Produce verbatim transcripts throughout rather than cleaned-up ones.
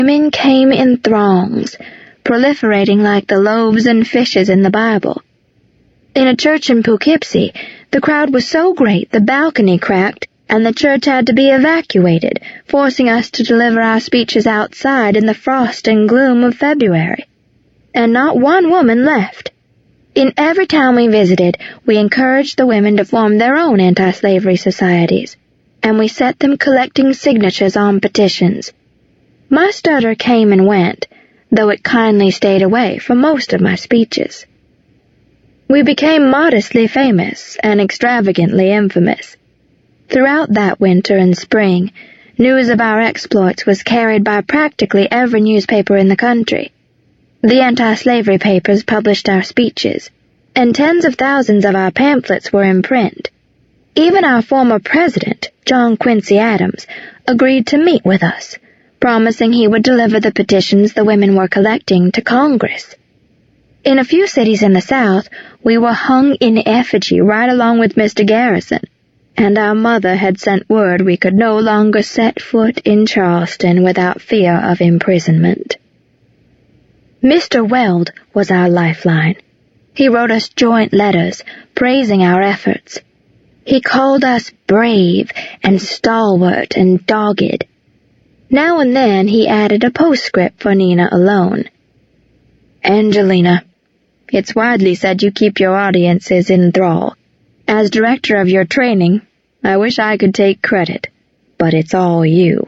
Women came in throngs, proliferating like the loaves and fishes in the Bible. In a church in Poughkeepsie, the crowd was so great the balcony cracked, and the church had to be evacuated, forcing us to deliver our speeches outside in the frost and gloom of February. And not one woman left. In every town we visited, we encouraged the women to form their own anti-slavery societies, and we set them collecting signatures on petitions. My stutter came and went, though it kindly stayed away from most of my speeches. We became modestly famous and extravagantly infamous. Throughout that winter and spring, news of our exploits was carried by practically every newspaper in the country. The anti-slavery papers published our speeches, and tens of thousands of our pamphlets were in print. Even our former president, John Quincy Adams, agreed to meet with us, promising he would deliver the petitions the women were collecting to Congress. In a few cities in the South, we were hung in effigy right along with Mister Garrison, and our mother had sent word we could no longer set foot in Charleston without fear of imprisonment. Mister Weld was our lifeline. He wrote us joint letters, praising our efforts. He called us brave and stalwart and dogged. Now and then he added a postscript for Nina alone. Angelina, it's widely said you keep your audiences in thrall. As director of your training, I wish I could take credit, but it's all you.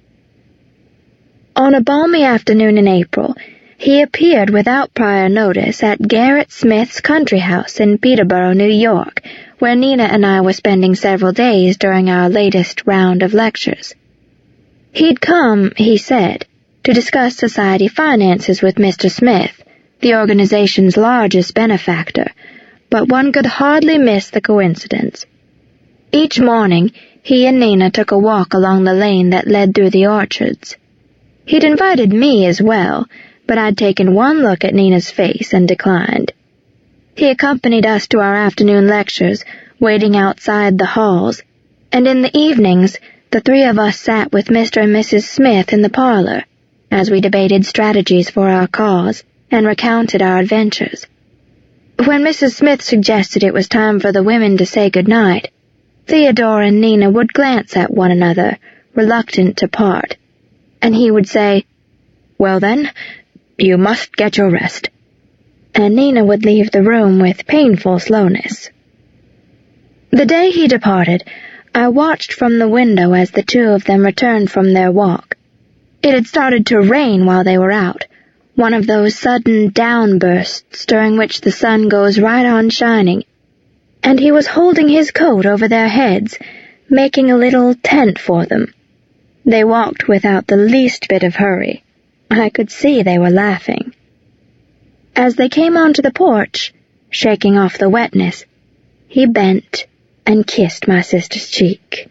On a balmy afternoon in April, he appeared without prior notice at Garrett Smith's country house in Peterborough, New York, where Nina and I were spending several days during our latest round of lectures. He'd come, he said, to discuss society finances with Mister Smith, the organization's largest benefactor, but one could hardly miss the coincidence. Each morning, he and Nina took a walk along the lane that led through the orchards. He'd invited me as well, but I'd taken one look at Nina's face and declined. He accompanied us to our afternoon lectures, waiting outside the halls, and in the evenings, the three of us sat with Mister and Missus Smith in the parlor, as we debated strategies for our cause and recounted our adventures. When Missus Smith suggested it was time for the women to say good-night, Theodore and Nina would glance at one another, reluctant to part, and he would say, "Well then, you must get your rest," and Nina would leave the room with painful slowness. The day he departed, I watched from the window as the two of them returned from their walk. It had started to rain while they were out, one of those sudden downbursts during which the sun goes right on shining, and he was holding his coat over their heads, making a little tent for them. They walked without the least bit of hurry. I could see they were laughing. As they came onto the porch, shaking off the wetness, he bent and kissed my sister's cheek.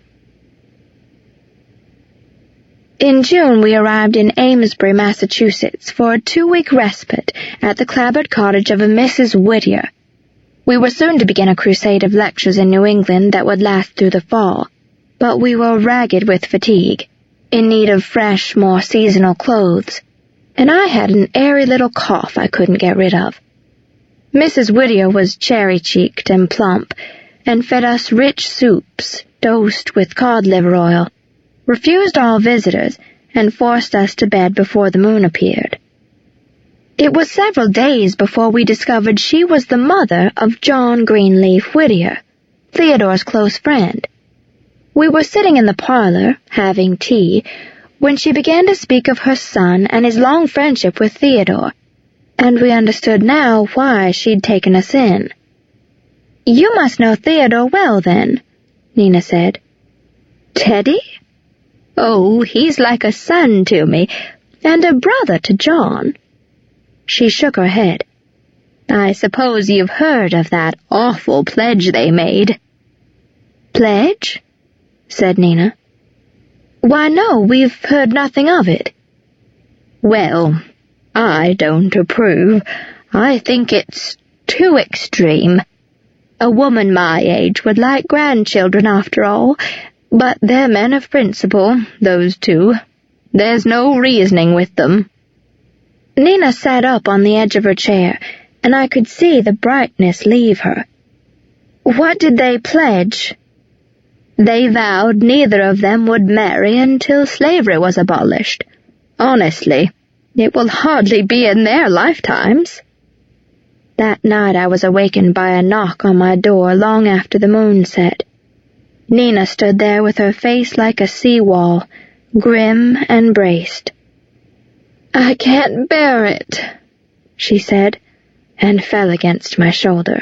In June we arrived in Amesbury, Massachusetts, for a two-week respite at the clapboard cottage of a Missus Whittier. We were soon to begin a crusade of lectures in New England that would last through the fall, but we were ragged with fatigue, in need of fresh, more seasonal clothes, and I had an airy little cough I couldn't get rid of. Missus Whittier was cherry-cheeked and plump, and fed us rich soups, dosed with cod-liver oil, refused all visitors, and forced us to bed before the moon appeared. It was several days before we discovered she was the mother of John Greenleaf Whittier, Theodore's close friend. We were sitting in the parlor, having tea, when she began to speak of her son and his long friendship with Theodore, and we understood now why she'd taken us in. "You must know Theodore well, then," Nina said. "Teddy? Oh, he's like a son to me, and a brother to John." She shook her head. "I suppose you've heard of that awful pledge they made." "Pledge?" said Nina. "Why, no, we've heard nothing of it." "Well, I don't approve. I think it's too extreme. A woman my age would like grandchildren after all, but they're men of principle, those two. There's no reasoning with them." Nina sat up on the edge of her chair, and I could see the brightness leave her. "What did they pledge?" "They vowed neither of them would marry until slavery was abolished. Honestly, it will hardly be in their lifetimes." That night I was awakened by a knock on my door long after the moon set. Nina stood there with her face like a sea-wall, grim and braced. "I can't bear it," she said, and fell against my shoulder.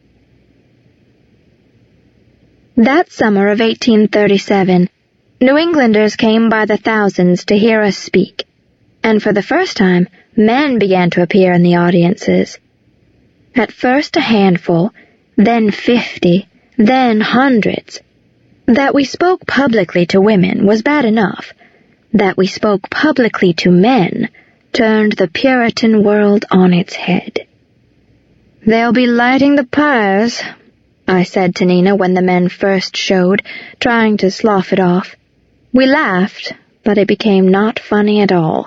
That summer of eighteen thirty-seven, New Englanders came by the thousands to hear us speak, and for the first time, men began to appear in the audiences. At first a handful, then fifty, then hundreds. That we spoke publicly to women was bad enough. That we spoke publicly to men turned the Puritan world on its head. "They'll be lighting the pyres," I said to Nina when the men first showed, trying to slough it off. We laughed, but it became not funny at all.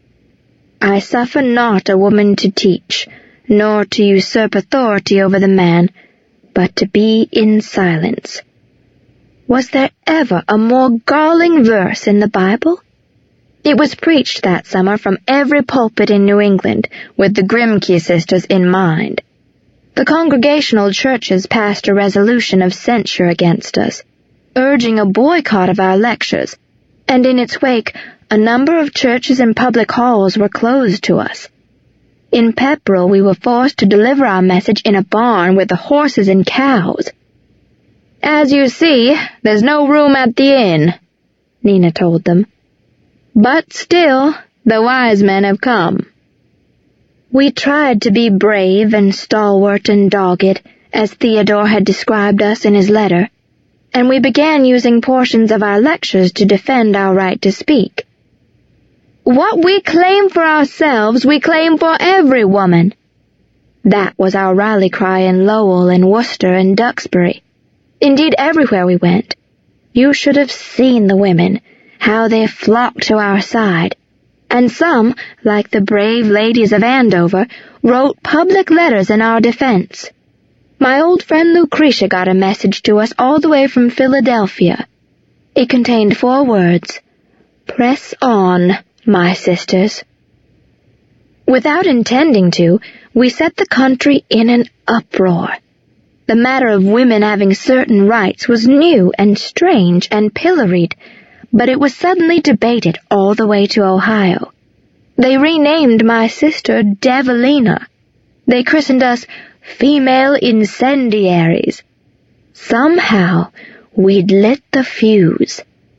"I suffer not a woman to teach, nor to usurp authority over the man, but to be in silence." Was there ever a more galling verse in the Bible? It was preached that summer from every pulpit in New England, with the Grimke sisters in mind. The Congregational churches passed a resolution of censure against us, urging a boycott of our lectures, and in its wake a number of churches and public halls were closed to us. In Pepperell we were forced to deliver our message in a barn with the horses and cows. "As you see, there's no room at the inn," Nina told them. "But still, the wise men have come." We tried to be brave and stalwart and dogged, as Theodore had described us in his letter, and we began using portions of our lectures to defend our right to speak. "What we claim for ourselves, we claim for every woman." That was our rally cry in Lowell and Worcester and Duxbury. Indeed, everywhere we went. You should have seen the women, how they flocked to our side, and some, like the brave ladies of Andover, wrote public letters in our defense. My old friend Lucretia got a message to us all the way from Philadelphia. It contained four words: "Press on, my sisters." Without intending to, we set the country in an uproar. The matter of women having certain rights was new and strange and pilloried, but it was suddenly debated all the way to Ohio. They renamed my sister Develina. They christened us female incendiaries. Somehow, we'd lit the fuse.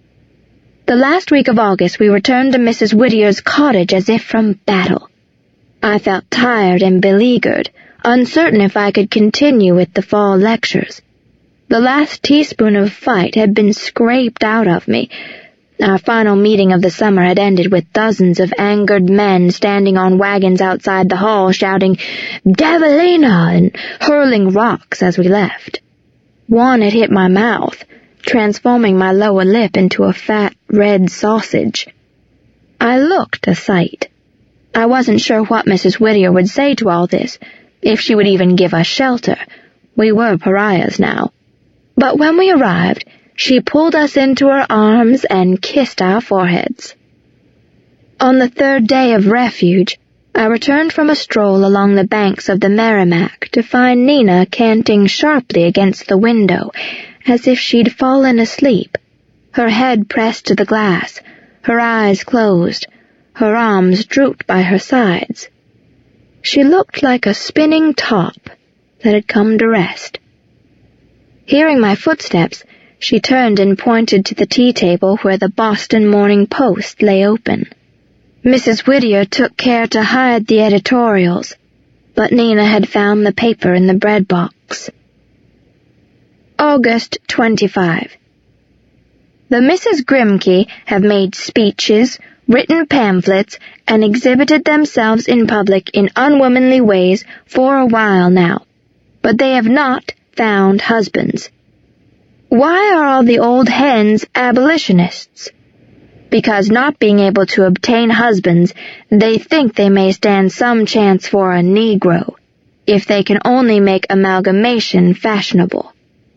The last week of August we returned to Missus Whittier's cottage as if from battle. I felt tired and beleaguered, uncertain if I could continue with the fall lectures. The last teaspoon of fight had been scraped out of me. Our final meeting of the summer had ended with dozens of angered men standing on wagons outside the hall shouting, "Develina!" and hurling rocks as we left. One had hit my mouth, transforming my lower lip into a fat red sausage. I looked a sight. I wasn't sure what Missus Whittier would say to all this, if she would even give us shelter. We were pariahs now. But when we arrived, she pulled us into her arms and kissed our foreheads. On the third day of refuge, I returned from a stroll along the banks of the Merrimack to find Nina canting sharply against the window, as if she'd fallen asleep, her head pressed to the glass, her eyes closed, her arms drooped by her sides. She looked like a spinning top that had come to rest. Hearing my footsteps, she turned and pointed to the tea table where the Boston Morning Post lay open. Missus Whittier took care to hide the editorials, but Nina had found the paper in the bread box. August twenty-fifth. The Misses Grimke have made speeches, written pamphlets, and exhibited themselves in public in unwomanly ways for a while now, but they have not found husbands. Why are all the old hens abolitionists? because not being able to obtain husbands, they think they may stand some chance for a Negro, if they can only make amalgamation fashionable.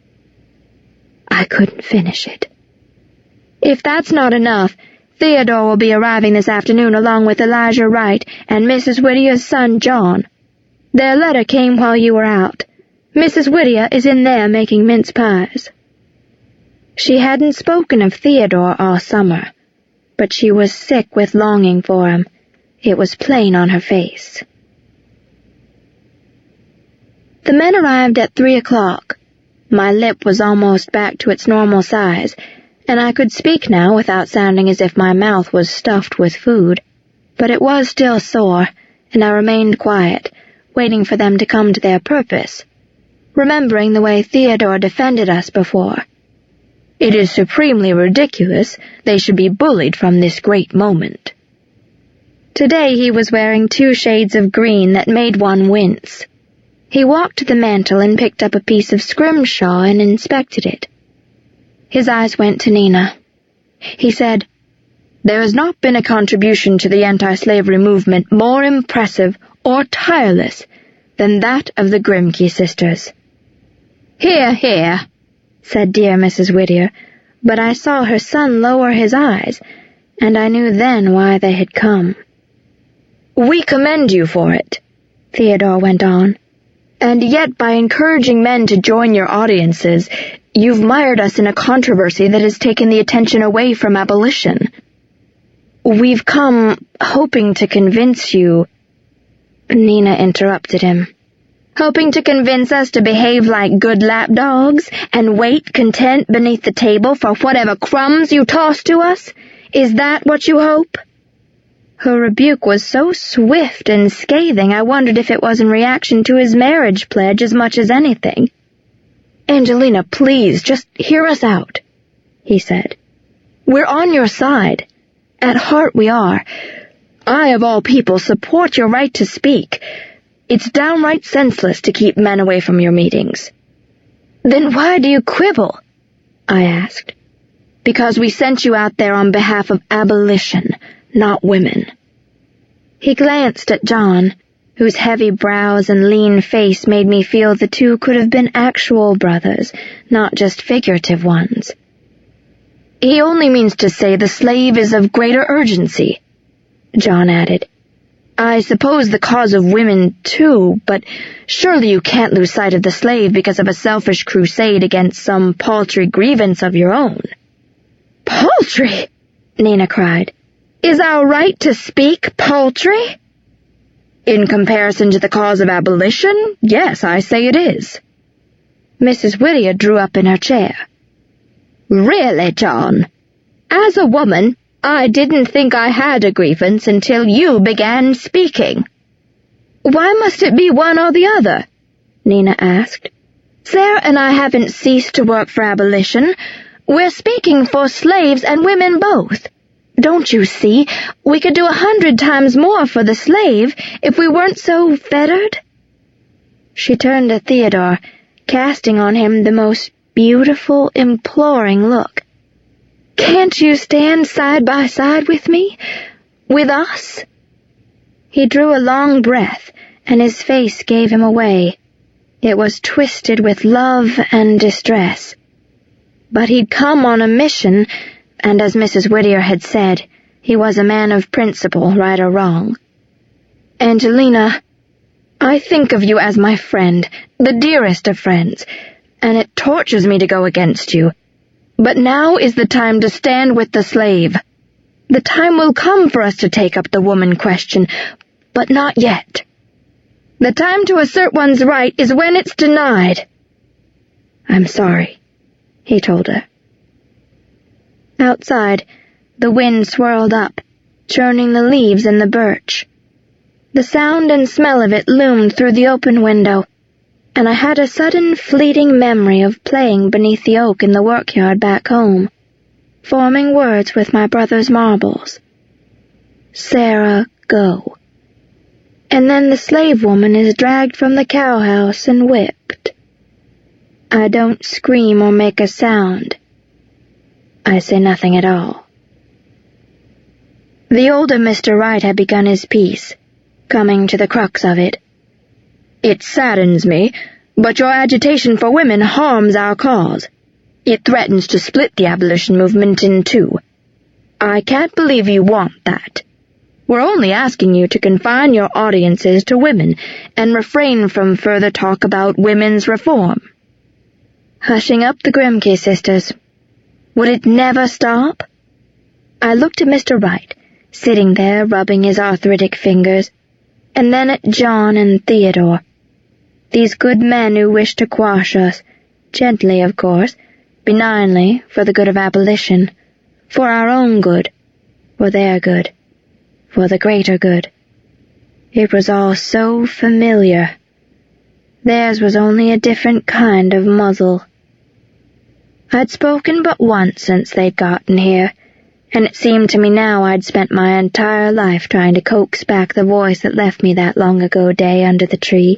I couldn't finish it. If that's not enough, Theodore will be arriving this afternoon along with Elijah Wright and Missus Whittier's son John. Their letter came while you were out. Missus Whittier is in there making mince pies. She hadn't spoken of Theodore all summer, but she was sick with longing for him. It was plain on her face. The men arrived at three o'clock. My lip was almost back to its normal size, and I could speak now without sounding as if my mouth was stuffed with food, but it was still sore, and I remained quiet, waiting for them to come to their purpose, remembering the way Theodore defended us before. It is supremely ridiculous they should be bullied from this great moment. Today he was wearing two shades of green that made one wince. He walked to the mantel and picked up a piece of scrimshaw and inspected it. His eyes went to Nina. He said, "There has not been a contribution to the anti-slavery movement more impressive or tireless than that of the Grimke sisters." "Hear, hear," said dear Missus Whittier, but I saw her son lower his eyes, and I knew then why they had come. "We commend you for it," Theodore went on. "And yet by encouraging men to join your audiences, you've mired us in a controversy that has taken the attention away from abolition. We've come hoping to convince you—" Nina interrupted him. "Hoping to convince us to behave like good lapdogs and wait content beneath the table for whatever crumbs you toss to us? Is that what you hope?" Her rebuke was so swift and scathing I wondered if it was in reaction to his marriage pledge as much as anything. "Angelina, please, just hear us out," he said. "We're on your side. At heart we are. I, of all people, support your right to speak. It's downright senseless to keep men away from your meetings." "Then why do you quibble?" I asked. "Because we sent you out there on behalf of abolition, not women." He glanced at John, whose heavy brows and lean face made me feel the two could have been actual brothers, not just figurative ones. "He only means to say the slave is of greater urgency," John added. "I suppose the cause of women, too, but surely you can't lose sight of the slave because of a selfish crusade against some paltry grievance of your own." "Paltry?" Nina cried. "Is our right to speak paltry?" "In comparison to the cause of abolition, yes, I say it is." Missus Whittier drew up in her chair. "Really, John, as a woman, I didn't think I had a grievance until you began speaking." "Why must it be one or the other?" Nina asked. "Sarah and I haven't ceased to work for abolition. We're speaking for slaves and women both. Don't you see, we could do a hundred times more for the slave if we weren't so fettered?" She turned to Theodore, casting on him the most beautiful, imploring look. "Can't you stand side by side with me? With us?" He drew a long breath, and his face gave him away. It was twisted with love and distress. But he'd come on a mission, and as Missus Whittier had said, he was a man of principle, right or wrong. "Angelina, I think of you as my friend, the dearest of friends, and it tortures me to go against you. But now is the time to stand with the slave. The time will come for us to take up the woman question, but not yet. The time to assert one's right is when it's denied." "I'm sorry," he told her. Outside, the wind swirled up, churning the leaves in the birch. The sound and smell of it loomed through the open window, and I had a sudden fleeting memory of playing beneath the oak in the workyard back home, forming words with my brother's marbles. "Sarah, go." And then the slave woman is dragged from the cowhouse and whipped. I don't scream or make a sound. I say nothing at all. The older Mister Wright had begun his piece, coming to the crux of it. "It saddens me, but your agitation for women harms our cause. It threatens to split the abolition movement in two. I can't believe you want that. We're only asking you to confine your audiences to women and refrain from further talk about women's reform." Hushing up the Grimke sisters. Would it never stop? I looked at Mister Wright, sitting there rubbing his arthritic fingers, and then at John and Theodore. These good men who wished to quash us, gently of course, benignly, for the good of abolition, for our own good, for their good, for the greater good. It was all so familiar. Theirs was only a different kind of muzzle. I'd spoken but once since they'd gotten here, and it seemed to me now I'd spent my entire life trying to coax back the voice that left me that long-ago day under the tree.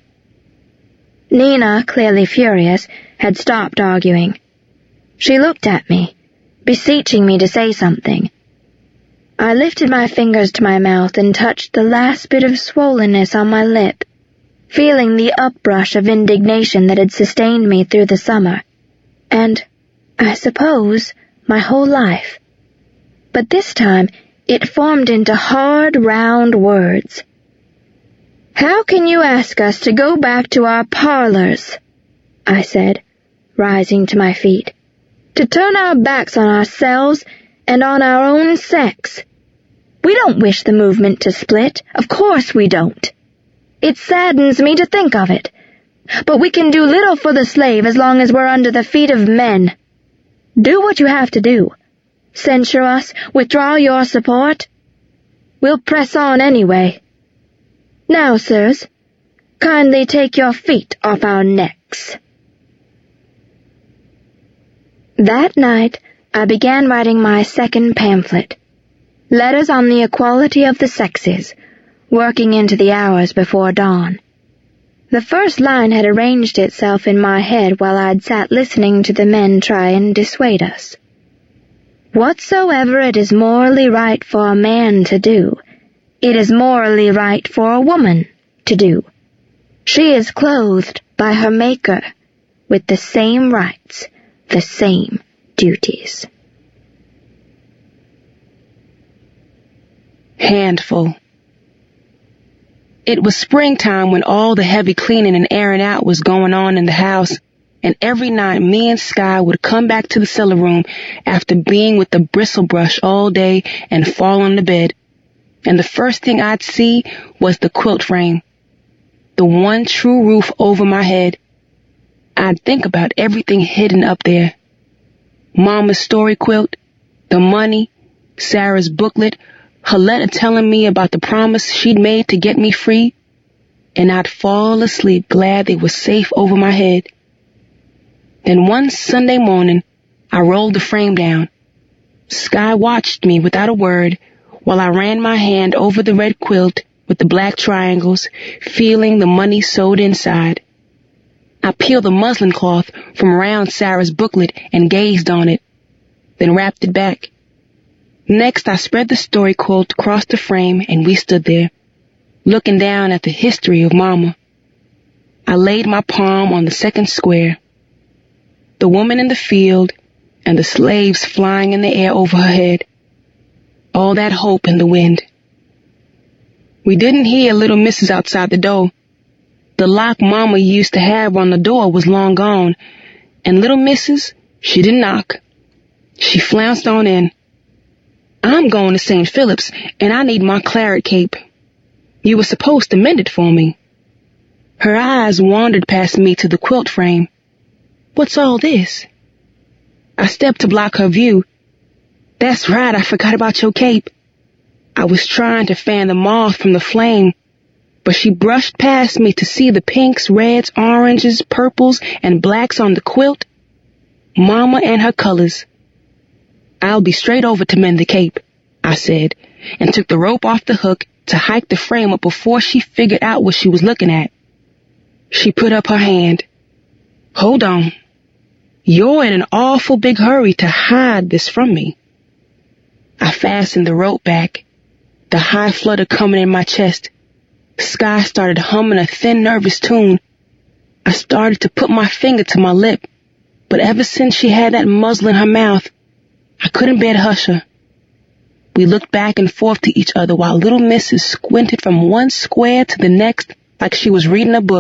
Nina, clearly furious, had stopped arguing. She looked at me, beseeching me to say something. I lifted my fingers to my mouth and touched the last bit of swollenness on my lip, feeling the uprush of indignation that had sustained me through the summer, and, I suppose, my whole life. But this time it formed into hard, round words. "How can you ask us to go back to our parlors?" I said, rising to my feet. "To turn our backs on ourselves and on our own sex. We don't wish the movement to split, of course we don't. It saddens me to think of it. But we can do little for the slave as long as we're under the feet of men. Do what you have to do. Censure us, withdraw your support. We'll press on anyway. Now, sirs, kindly take your feet off our necks." That night, I began writing my second pamphlet, Letters on the Equality of the Sexes, working into the hours before dawn. The first line had arranged itself in my head while I'd sat listening to the men try and dissuade us. "Whatsoever it is morally right for a man to do, it is morally right for a woman to do. She is clothed by her Maker with the same rights, the same duties." Handful. It was springtime when all the heavy cleaning and airing out was going on in the house, and every night me and Sky would come back to the cellar room after being with the bristle brush all day and fall on the bed. And the first thing I'd see was the quilt frame, the one true roof over my head. I'd think about everything hidden up there. Mama's story quilt, the money, Sarah's booklet, her letter telling me about the promise she'd made to get me free, and I'd fall asleep glad they were safe over my head. Then one Sunday morning, I rolled the frame down. Sky watched me without a word while I ran my hand over the red quilt with the black triangles, feeling the money sewed inside. I peeled the muslin cloth from around Sarah's booklet and gazed on it, then wrapped it back. Next, I spread the story quilt across the frame, and we stood there, looking down at the history of Mama. I laid my palm on the second square. The woman in the field and the slaves flying in the air over her head. All that hope in the wind. We didn't hear little Missus outside the door. The lock Mama used to have on the door was long gone, and little Missus, she didn't knock. She flounced on in. "I'm going to Saint Philip's, and I need my claret cape. You were supposed to mend it for me." Her eyes wandered past me to the quilt frame. "What's all this?" I stepped to block her view. "That's right, I forgot about your cape." I was trying to fan the moth from the flame, but she brushed past me to see the pinks, reds, oranges, purples, and blacks on the quilt. Mama and her colors. "I'll be straight over to mend the cape," I said, and took the rope off the hook to hike the frame up before she figured out what she was looking at. She put up her hand. "Hold on. You're in an awful big hurry to hide this from me." I fastened the rope back. the high flutter coming in my chest. Sky started humming a thin, nervous tune. I started to put my finger to my lip, but ever since she had that muzzle in her mouth, I couldn't bear to hush her. We looked back and forth to each other while little Missus squinted from one square to the next like she was reading a book.